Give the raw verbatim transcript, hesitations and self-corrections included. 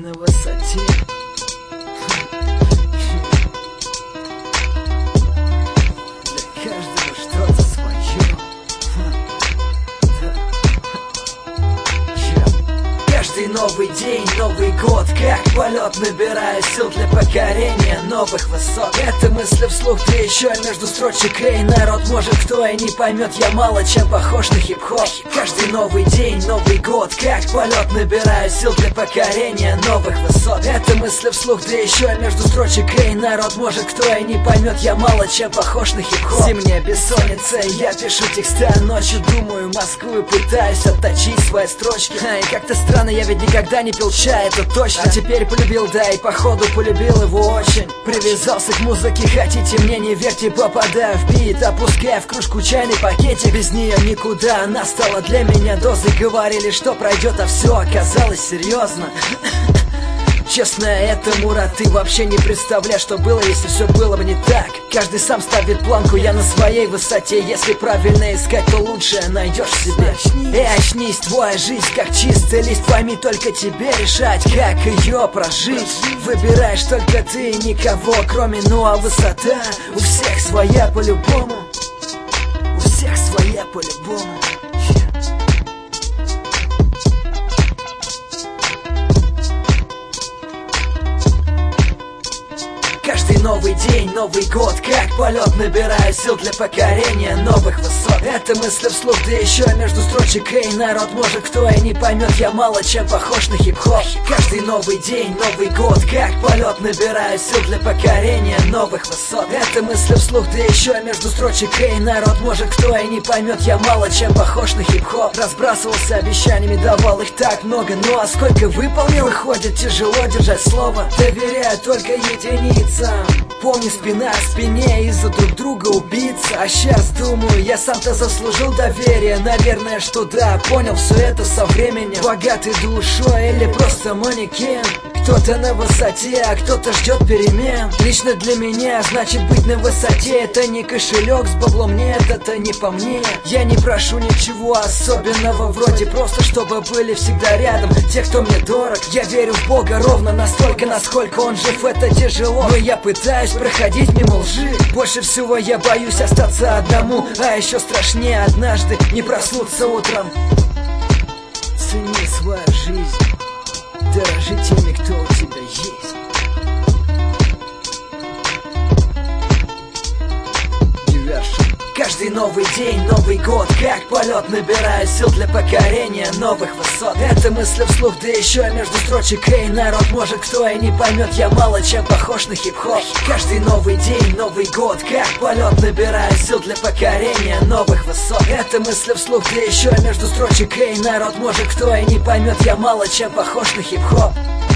на высоте. Для каждого что-то свое. Каждый новый день, Новый год, как полет, набираю сил для покорения новых высот. Это мысли вслух, ты еще между строчек. Эй, народ, может кто и не поймет, я мало чем похож на хип-хоп. Каждый новый день, Новый год, как полет, набираю сил для покорения новых высот. Это мысли вслух, да еще между строчек. Эй, народ, может кто и не поймет, я мало чем похож на хип-хоп. Зимняя бессонница, я пишу текста ночью, думаю Москву и пытаюсь отточить свои строчки. А, и как-то странно, я ведь никогда не пил чай, это точно. А теперь полюбил, да и походу полюбил его очень. Привязался к музыке, хотите мне не верьте, попадаю в бит, опуская в кружку чайный пакетик. Без нее никуда, она стала для меня дозой. Говорили, что пройдет, а все оказалось серьезно. Честно, это, Мурат, ты вообще не представляешь, что было, если все было бы не так. Каждый сам ставит планку, я на своей высоте. Если правильно искать, то лучшее найдешь в себе. Эй, очнись, твоя жизнь как чистый лист. Пойми, только тебе решать, как ее прожить. Выбираешь только ты, никого кроме. Ну а высота у всех своя по-любому. У всех своя по-любому. Каждый новый день, Новый год, как полет, набираю сил для покорения новых высот. Это мысли вслух, да еще между строчек. Эй, народ, может кто и не поймет, я мало чем похож на хип-хоп. Каждый новый день, Новый год, как полет, набираю сил для покорения новых высот. Это мысли вслух, да еще между строчек. Эй, народ, может кто и не поймет, я мало чем похож на хип-хоп. Разбрасывался обещаниями, давал их так много, ну а сколько выполнил? Выходит, тяжело держать слово. Доверяю только единицам. Помни, спина к спине, из-за друг друга убийца. А сейчас думаю, я сам-то заслужил доверие. Наверное, что да, понял все это со временем. Богатый душой или просто манекен. Кто-то на высоте, а кто-то ждет перемен. Лично для меня, значит быть на высоте, это не кошелек с баблом, нет, это не по мне. Я не прошу ничего особенного, вроде просто чтобы были всегда рядом те, кто мне дорог. Я верю в Бога ровно настолько, насколько он жив, это тяжело. Но я пытаюсь проходить мимо лжи. Больше всего я боюсь остаться одному, а еще страшнее однажды не проснуться утром. Цени свою жизнь. Дорожи теми, кто у тебя есть. Дивершн. Каждый новый день, Новый год, как полет, набираю сил для покорения новых высот. Это мысли вслух, да еще между строчек. Эй, народ, может кто и не поймет, я мало чем похож на хип-хоп. Каждый новый день, Новый год, как полет, набираю сил для покорения новых высот. Это мысли вслух, да еще между строчек. Эй, народ, может кто и не поймет, я мало чем похож на хип-хоп.